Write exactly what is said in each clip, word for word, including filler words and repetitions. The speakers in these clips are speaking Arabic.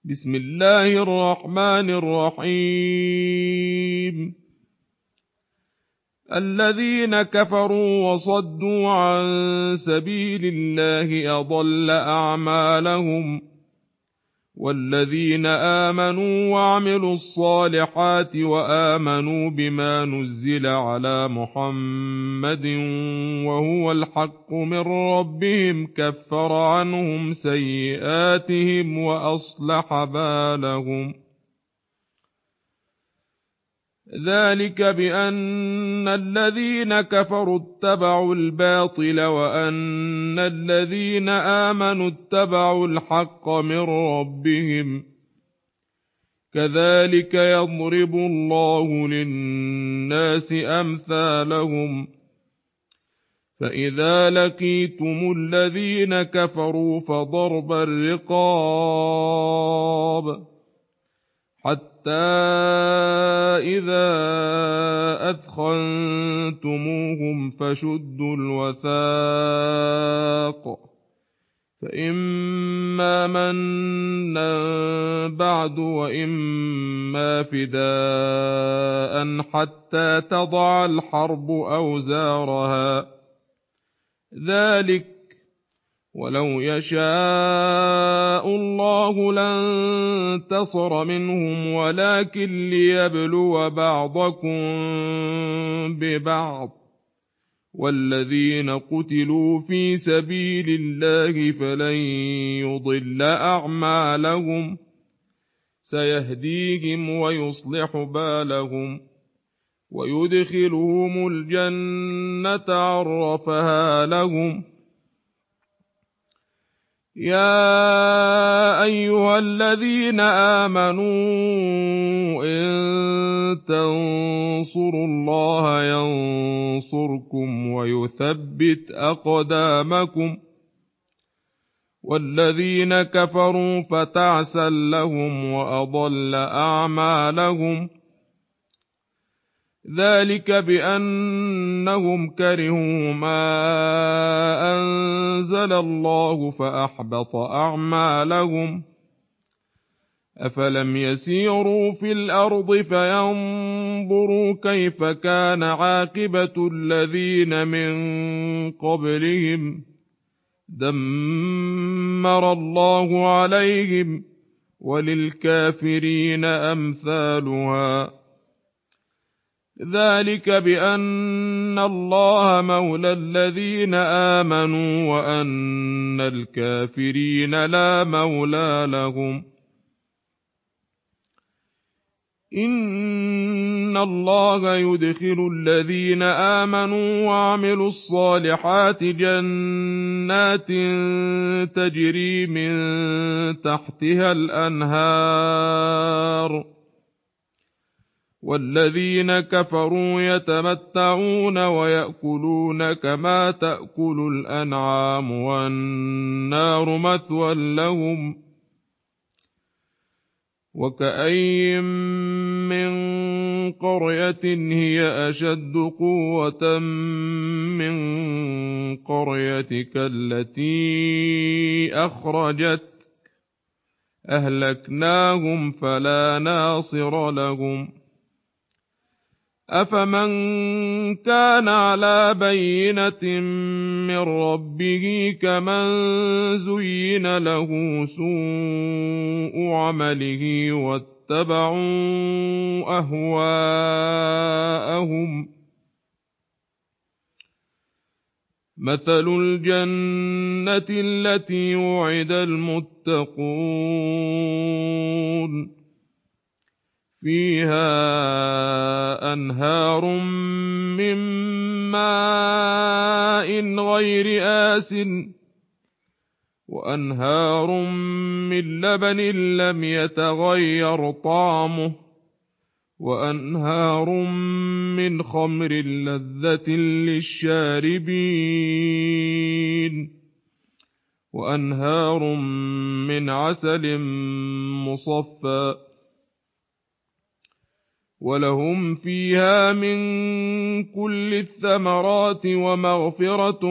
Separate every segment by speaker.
Speaker 1: بسم الله الرحمن الرحيم. الذين كفروا وصدوا عن سبيل الله أضل أعمالهم، والذين آمنوا وعملوا الصالحات وآمنوا بما نزل على محمد وهو الحق من ربهم كفر عنهم سيئاتهم وأصلح بالهم. ذلك بأن الذين كفروا اتبعوا الباطل وأن الذين آمنوا اتبعوا الحق من ربهم، كذلك يضرب الله للناس أمثالهم. فإذا لقيتم الذين كفروا فضرب الرقاب حتى إذا أثخنتموهم فشدوا الوثاق، فإما منا بعد وإما فداء حتى تضع الحرب أوزارها. ذلك ولو يشاء الله لانتصر منهم ولكن ليبلو بعضكم ببعض، والذين قتلوا في سبيل الله فلن يضل أعمالهم، سيهديهم ويصلح بالهم ويدخلهم الجنة عرفها لهم. يا أيها الذين آمنوا إن تنصروا الله ينصركم ويثبت أقدامكم، والذين كفروا فتعسا لهم وأضل أعمالهم. ذلك بأنهم كرهوا ما أنزل الله فأحبط أعمالهم. أفلم يسيروا في الأرض فينظروا كيف كان عاقبة الذين من قبلهم، دمر الله عليهم وللكافرين أمثالها. ذلك بأن الله مولى الذين آمنوا وأن الكافرين لا مولى لهم. إن الله يدخل الذين آمنوا وعملوا الصالحات جنات تجري من تحتها الأنهار، والذين كفروا يتمتعون ويأكلون كما تأكل الأنعام والنار مثوى لهم. وكأين من قرية هي أشد قوة من قريتك التي أخرجتك أهلكناهم فلا ناصر لهم. أفمن كان على بينة من ربه كمن زين له سوء عمله واتبعوا أهواءهم. مثل الجنة التي وعد المتقون فيها أنهار من ماء غير آسن وأنهار من لبن لم يتغير طعمه وأنهار من خمر لذة للشاربين وأنهار من عسل مصفى ولهم فيها من كل الثمرات ومغفرة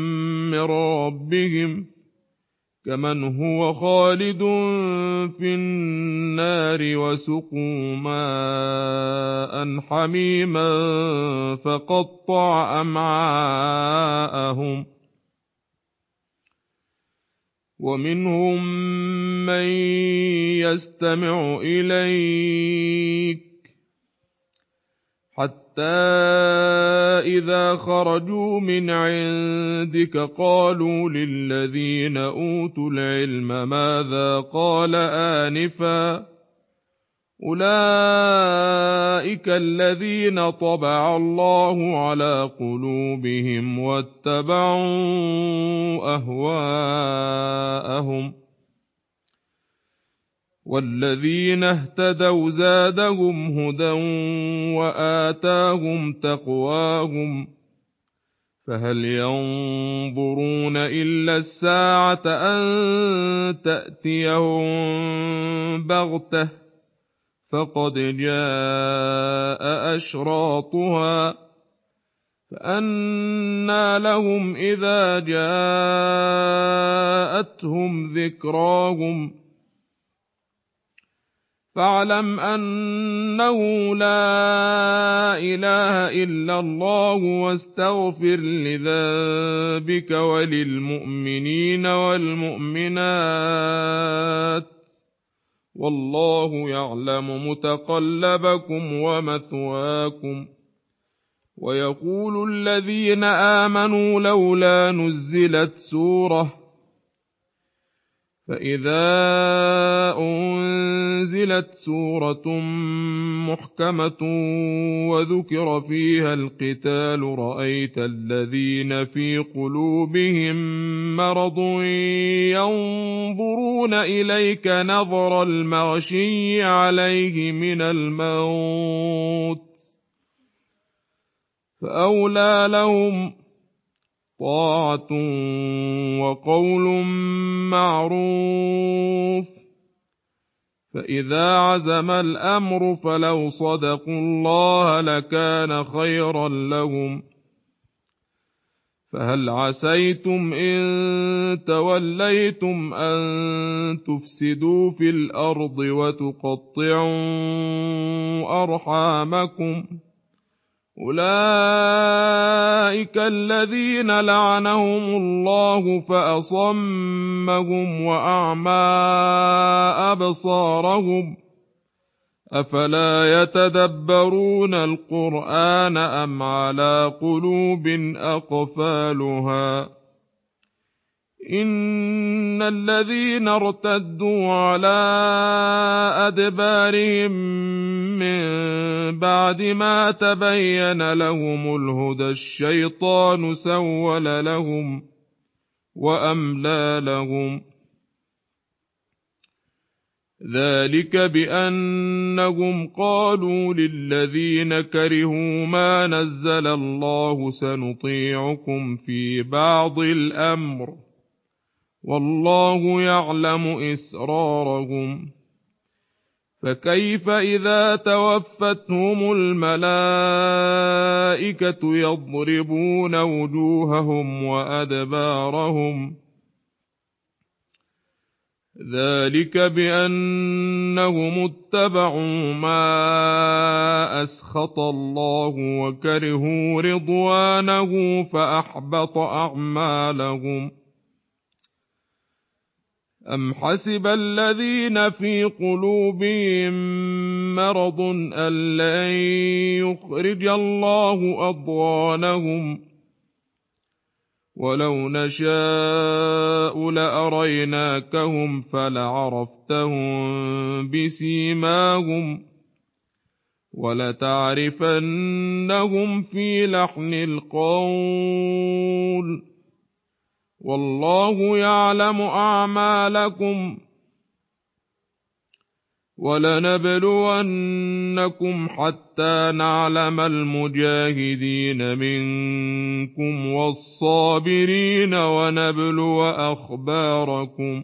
Speaker 1: من ربهم كمن هو خالد في النار النَّارِ وَسُقُوا مَاءً حَمِيمًا فَقَطَّعَ أَمْعَاءَهُمْ وَمِنْهُم مَّن يَسْتَمِعُ إِلَيْكَ حَتَّىٰ إِذَا خَرَجُوا مِنْ عِندِكَ قَالُوا لِلَّذِينَ أُوتُوا الْعِلْمَ مَاذَا قَالَ آنِفًا ۚ أُولَٰئِكَ الَّذِينَ طَبَعَ اللَّهُ عَلَىٰ قُلُوبِهِمْ وَاتَّبَعُوا أَهْوَاءَهُمْ ۚ وَالَّذِينَ اهْتَدَوْا زَادَهُمْ هُدًى وَآتَاهُمْ تَقْوَاهُمْ ۚ فَهَلْ يَنظُرُونَ إِلَّا السَّاعَةَ أَن تَأْتِيَهُم بَغْتَةً ۖ فَقَدْ جَاءَ أَشْرَاطُهَا ۚ فَأَنَّىٰ لَهُمْ إِذَا جَاءَتْهُمْ ذِكْرَاهُمْ فَاعْلَمْ أَنَّهُ لَا إِلَٰهَ إِلَّا اللَّهُ وَاسْتَغْفِرْ لِذَنبِكَ وَلِلْمُؤْمِنِينَ وَالْمُؤْمِنَاتِ ۗ وَاللَّهُ يَعْلَمُ مُتَقَلَّبَكُمْ وَمَثْوَاكُمْ. وَيَقُولُ الَّذِينَ آمَنُوا لَوْلَا نُزِّلَتْ سُورَةٌ، فَإِذَا أُنزِلَتْ سُورَةٌ مُّحْكَمَةٌ وَذُكِرَ فِيهَا الْقِتَالُ رَأَيْتَ الَّذِينَ فِي قُلُوبِهِم مَّرَضٌ يَنظُرُونَ إِلَيْكَ نَظَرَ الْمَغْشِيِّ عَلَيْهِ مِنَ الْمَوْتِ ۖ فَأَوْلَىٰ لَهُمْ طَاعَةٌ وَقَوْلٌ مَّعْرُوفٌ ۚ فَإِذَا عَزَمَ الْأَمْرُ فَلَوْ صَدَقُوا اللَّهَ لَكَانَ خَيْرًا لَّهُمْ ۚ فَهَلْ عَسَيْتُمْ إِن تَوَلَّيْتُمْ أَن تُفْسِدُوا فِي الْأَرْضِ وَتُقَطِّعُوا أَرْحَامَكُمْ ۚ أُولَٰئِكَ الَّذِينَ لَعَنَهُمُ اللَّهُ فَأَصَمَّهُمْ وَأَعْمَىٰ أَبْصَارَهُمْ ۚ أَفَلَا يَتَدَبَّرُونَ الْقُرْآنَ أَمْ عَلَىٰ قُلُوبٍ أَقْفَالُهَا ۚ إِنَّ الَّذِينَ ارْتَدُّوا عَلَىٰ أَدْبَارِهِم مِّن بَعْدِ مَا تَبَيَّنَ لَهُمُ الْهُدَى الشَّيْطَانُ سَوَّلَ لَهُمْ وَأَمْلَىٰ لَهُمْ ۚ ذَٰلِكَ بِأَنَّهُمْ قَالُوا لِلَّذِينَ كَرِهُوا مَا نَزَّلَ اللَّهُ سَنُطِيعُكُمْ فِي بَعْضِ الْأَمْرِ ۖ وَاللَّهُ يَعْلَمُ إِسْرَارَهُمْ. فَكَيْفَ إِذَا تَوَفَّتْهُمُ الْمَلَائِكَةُ يَضْرِبُونَ وُجُوهَهُمْ وَأَدْبَارَهُمْ ۚ ذَٰلِكَ بِأَنَّهُمُ اتَّبَعُوا مَا أَسْخَطَ اللَّهُ وَكَرِهُوا رِضْوَانَهُ فَأَحْبَطَ أَعْمَالَهُمْ. أَمْ حَسِبَ الَّذِينَ فِي قُلُوبِهِم مَّرَضٌ أَن لَّن يُخْرِجَ اللَّهُ أَضْغَانَهُمْ ۚ وَلَوْ نَشَاءُ لَأَرَيْنَاكَهُمْ فَلَعَرَفْتَهُم بِسِيمَاهُمْ ۚ وَلَتَعْرِفَنَّهُمْ فِي لَحْنِ الْقَوْلِ ۚ وَاللَّهُ يَعْلَمُ أَعْمَالَكُمْ ۚ وَلَنَبْلُوَنَّكُمْ حَتَّىٰ نَعْلَمَ الْمُجَاهِدِينَ مِنكُمْ وَالصَّابِرِينَ وَنَبْلُوَ أَخْبَارَكُمْ.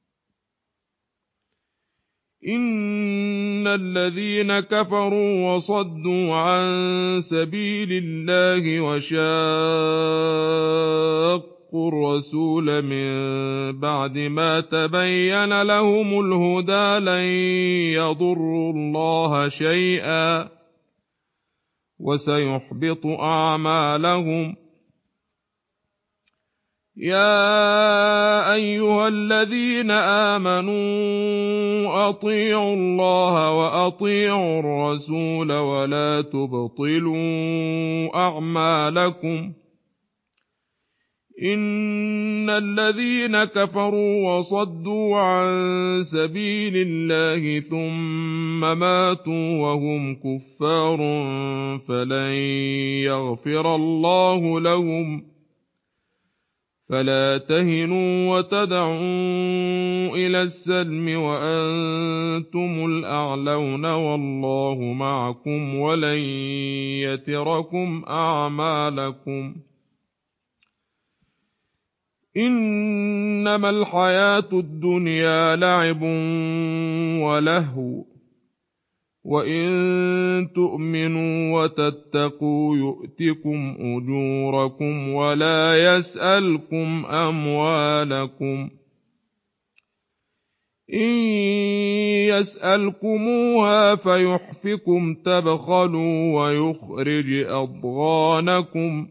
Speaker 1: إِنَّ الَّذِينَ كَفَرُوا وَصَدُّوا عَن سَبِيلِ اللَّهِ وَشَاقُّوا شاقوا الرسول من بعد ما تبين لهم الهدى لن يضروا الله شيئا وسيحبط أعمالهم. يا أيها الذين آمنوا أطيعوا الله وأطيعوا الرسول ولا تبطلوا أعمالكم. إن الذين كفروا وصدوا عن سبيل الله ثم ماتوا وهم كفار فلن يغفر الله لهم. فلا تهنوا وتدعوا إلى السلم وأنتم الأعلون والله معكم ولن يتركم أعمالكم. إنما الحياة الدنيا لعب ولهو وإن تؤمنوا وتتقوا يؤتكم أجوركم ولا يسألكم أموالكم. إن يسألكموها فيحفكم تبخلوا ويخرج أضغانكم.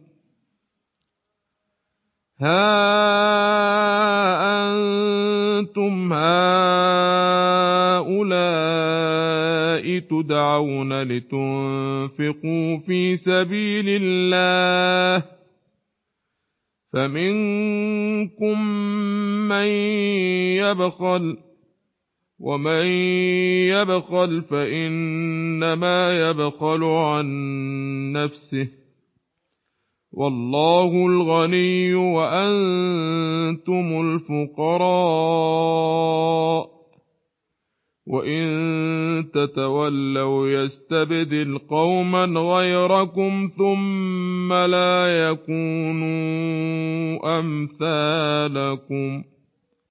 Speaker 1: ها أنتم هؤلاء تدعون لتنفقوا في سبيل الله فمنكم من يبخل ومن يبخل فإنما يبخل عن نفسه والله الغني وأنتم الفقراء وإن تتولوا يستبدل قوما غيركم ثم لا يكونوا أمثالكم.